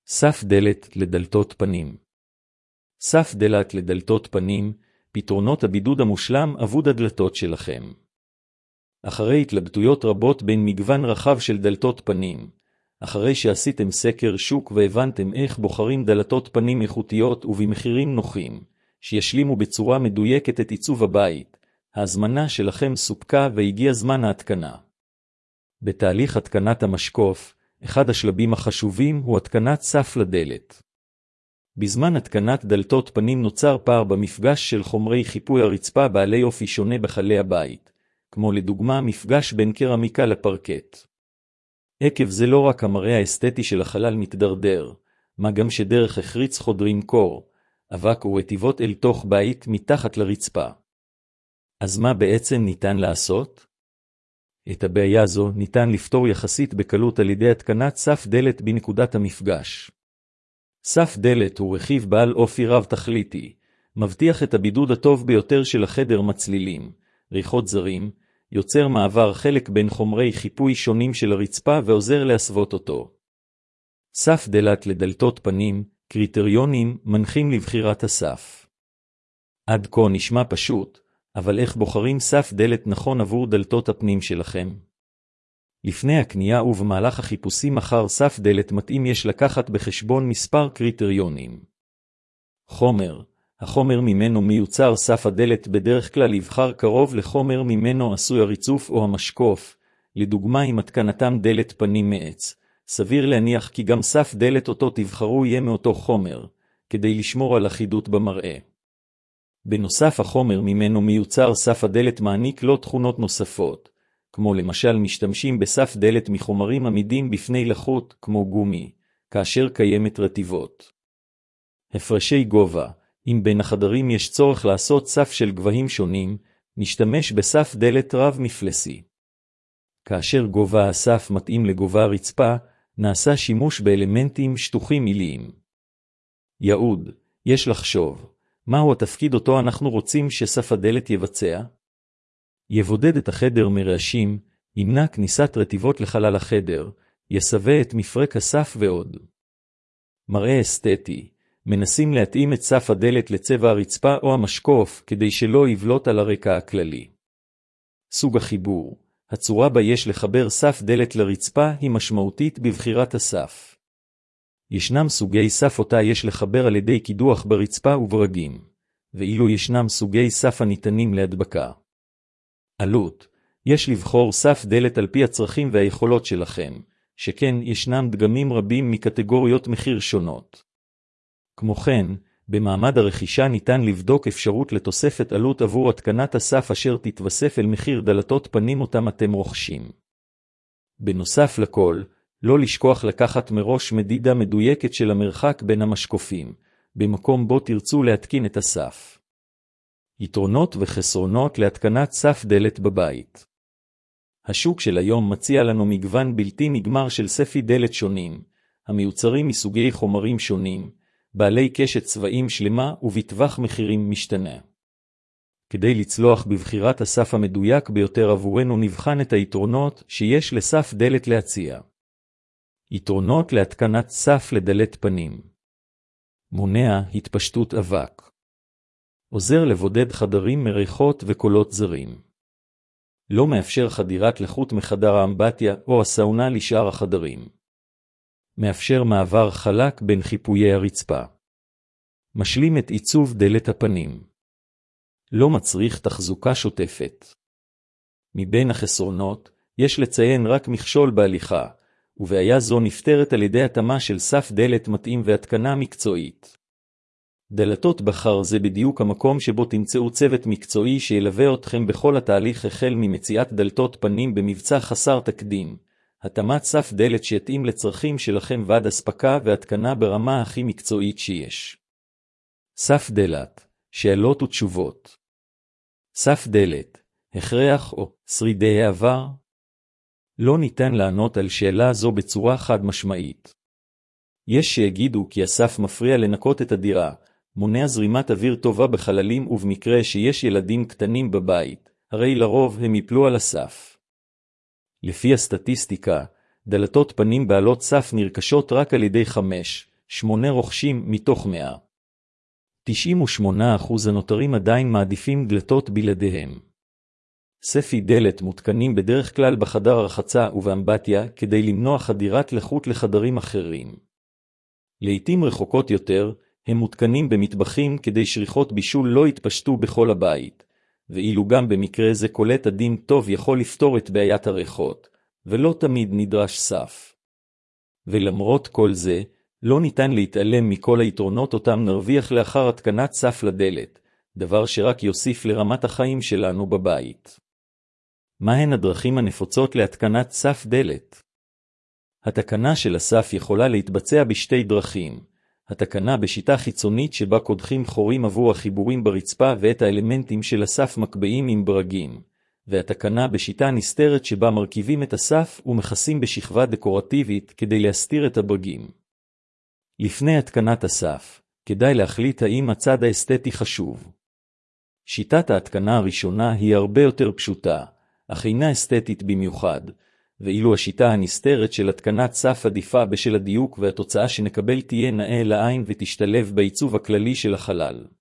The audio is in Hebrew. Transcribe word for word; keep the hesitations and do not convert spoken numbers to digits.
סף דלת לדלתות פנים. סף דלת לדלתות פנים, פתרונות הבידוד המושלם עבור הדלתות שלכם. אחרי התלבטויות רבות בין מגוון רחב של דלתות פנים, אחרי שעשיתם סקר שוק והבנתם איך בוחרים דלתות פנים איכותיות ובמחירים נוחים, שישלימו בצורה מדויקת את עיצוב הבית, ההזמנה שלכם סופקה והגיע זמן ההתקנה. בתהליך התקנת המשקוף, אחד השלבים החשובים הוא התקנת סף לדלת. בזמן התקנת דלתות פנים נוצר פער במפגש של חומרי חיפוי הרצפה בעלי אופי שונה בחלי הבית, כמו לדוגמה מפגש בין קרמיקה לפרקט. עקב זה לא רק המראה האסתטי של החלל מתדרדר, מה גם שדרך החריץ חודרים קור, אבק ורטיבות אל תוך בית מתחת לרצפה. אז מה בעצם ניתן לעשות? את הבעיה זו ניתן לפתור יחסית בקלות על ידי התקנת סף דלת בנקודת המפגש. סף דלת הוא רכיב בעל אופי רב תכליתי, מבטיח את הבידוד הטוב ביותר של החדר מצלילים, ריחות זרים, יוצר מעבר חלק בין חומרי חיפוי שונים של הרצפה ועוזר להסוות אותו. סף דלת לדלתות פנים, קריטריונים מנחים לבחירת הסף. עד כה נשמע פשוט, אבל איך בוחרים סף דלת נכון עבור דלתות הפנים שלכם? לפני הקנייה ובמהלך החיפושים אחר סף דלת מתאים יש לקחת בחשבון מספר קריטריונים. חומר, החומר ממנו מיוצר סף הדלת בדרך כלל יבחר קרוב לחומר ממנו עשוי הריצוף או המשקוף, לדוגמה אם התקנתם דלת פנים מעץ, סביר להניח כי גם סף דלת אותו תבחרו יהיה מאותו חומר, כדי לשמור על אחידות במראה. בנוסף החומר ממנו מיוצר סף הדלת מעניק לו תכונות נוספות, כמו למשל משתמשים בסף דלת מחומרים עמידים בפני לחות כמו גומי, כאשר קיימת רטיבות. הפרשי גובה, אם בין החדרים יש צורך לעשות סף של גבהים שונים, נשתמש בסף דלת רב מפלסי. כאשר גובה הסף מתאים לגובה הרצפה, נעשה שימוש באלמנטים שטוחים עיליים. ייעוד, יש לחשוב, מהו התפקיד אותו אנחנו רוצים שסף הדלת יבצע? יבודד את החדר מרעשים, ימנע כניסת רטיבות לחלל החדר, יסווה את מפרק הסף ועוד. מראה אסתטי, מנסים להתאים את סף הדלת לצבע הרצפה או המשקוף כדי שלא יבלוט על הרקע הכללי. סוג החיבור, הצורה בה יש לחבר סף דלת לרצפה היא משמעותית בבחירת הסף. ישנם סוגי סף אותה יש לחבר על ידי קידוח ברצפה וברגים, ואילו ישנם סוגי סף הניתנים להדבקה. עלות, יש לבחור סף דלת על פי הצרכים והיכולות שלכם, שכן ישנם דגמים רבים מקטגוריות מחיר שונות. כמו כן, במעמד הרכישה ניתן לבדוק אפשרות לתוספת עלות עבור התקנת הסף אשר תתווסף אל מחיר דלתות פנים אותם אתם רוכשים. בנוסף לכל, לא לשכוח לקחת מראש מדידה מדויקת של המרחק בין המשקופים, במקום בו תרצו להתקין את הסף. יתרונות וחסרונות להתקנת סף דלת בבית. השוק של היום מציע לנו מגוון בלתי נגמר של ספי דלת שונים, המיוצרים מסוגי חומרים שונים, בעלי קשת צבעים שלמה ובטווח מחירים משתנה. כדי לצלוח בבחירת הסף המדויק ביותר עבורנו נבחן את היתרונות שיש לסף דלת להציע. יתרונות להתקנת סף לדלת פנים. מונע התפשטות אבק. עוזר לבודד חדרים מריחות וקולות זרים. לא מאפשר חדירת לחות מחדר האמבטיה או הסאונה לשאר החדרים. מאפשר מעבר חלק בין חיפויי הרצפה. משלים את עיצוב דלת הפנים. לא מצריך תחזוקה שוטפת. מבין החסרונות, יש לציין רק מכשול בהליכה, ובעיה זו נפתרת על ידי התאמה של סף דלת מתאים והתקנה מקצועית. דלתות בחר זה בדיוק המקום שבו תמצאו צוות מקצועי שילווה אתכם בכל התהליך החל ממציאת דלתות פנים במבצע חסר תקדים, התאמת סף דלת שיתאים לצרכים שלכם ועד הספקה והתקנה ברמה הכי מקצועית שיש. סף דלת, שאלות ותשובות. סף דלת, הכרח או שרידי העבר? לא ניתן לענות על שאלה זו בצורה חד משמעית. יש שיגידו כי הסף מפריע לנקות את הדירה, מונע זרימת אוויר טובה בחללים ובמקרה שיש ילדים קטנים בבית, הרי לרוב הם יפלו על הסף. לפי הסטטיסטיקה, דלתות פנים בעלות סף נרכשות רק על ידי חמש, שמונה רוכשים מתוך מאה. תשעים ושמונה אחוז הנותרים עדיין מעדיפים דלתות בלעדיהם. ספי דלת מותקנים בדרך כלל בחדר הרחצה ובאמבטיה כדי למנוע חדירת לחות לחדרים אחרים. לעתים רחוקות יותר, הם מותקנים במטבחים כדי שריחות בישול לא יתפשטו בכל הבית, ואילו גם במקרה זה קולט עדין טוב יכול לפתור את בעיית הריחות, ולא תמיד נדרש סף. ולמרות כל זה, לא ניתן להתעלם מכל היתרונות אותם נרוויח לאחר התקנת סף לדלת, דבר שרק יוסיף לרמת החיים שלנו בבית. מהן הדרכים הנפוצות להתקנת סף דלת? התקנה של הסף יכולה להתבצע בשתי דרכים. התקנה בשיטה חיצונית שבה קודחים חורים עבור החיבורים ברצפה ואת האלמנטים של הסף מקבעים עם ברגים, והתקנה בשיטה נסתרת שבה מרכיבים את הסף ומכסים בשכבה דקורטיבית כדי להסתיר את הברגים. לפני התקנת הסף, כדאי להחליט האם הצד האסתטי חשוב. שיטת ההתקנה הראשונה היא הרבה יותר פשוטה, אך אינה אסתטית במיוחד, ואילו השיטה הנסתרת של התקנת סף עדיפה בשל הדיוק והתוצאה שנקבל תהיה נאה לעין ותשתלב בעיצוב הכללי של החלל.